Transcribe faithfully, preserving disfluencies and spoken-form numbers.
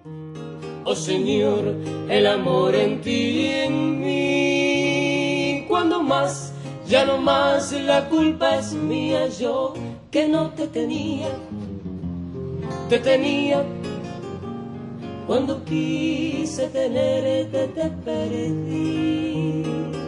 Oh Señor, el amor en ti y en mí. Cuando más, ya no más, la culpa es mía. Yo que no te tenía, te tenía. Cuando quise tenerte te perdí.